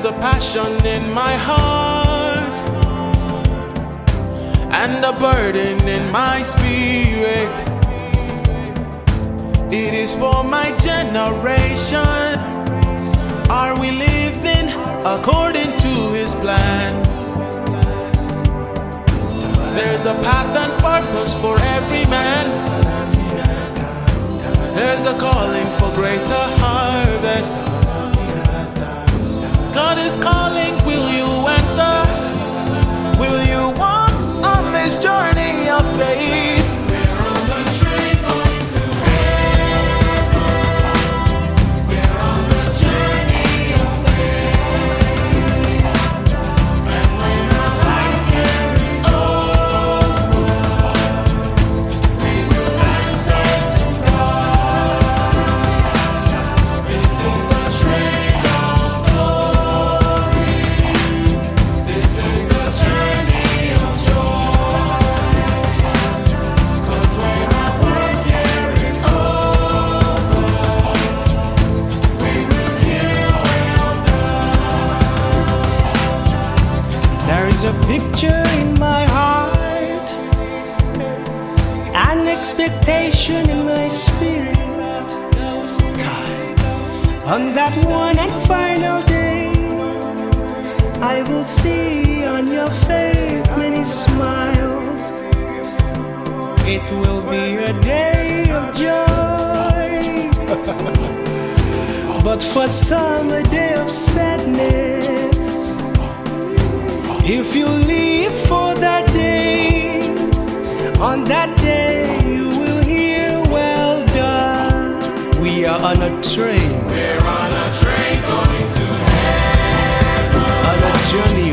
a passion in my heart and a burden in my spirit. It is for my generation. Are we living according to His plan? There's a path and purpose for every man. There's a calling for greater harvest. God is calling, will you answer? Will you walk on this journey of faith? We're on the train going to heaven. We're on the journey of faith. And when our life here is over, we will answer to God. This is a train of glory. This is a journey of joy. 'Cause when our work here is over, we will hear well done. There is a picture in my heart, an expectation in my spirit. God, on that one and final day, I will see on your face many smiles. It will be a day of joy, but for some a day of sadness. If you live for that day, on that day you will hear well done. We are on a train, We're on a train going to heaven. on a journey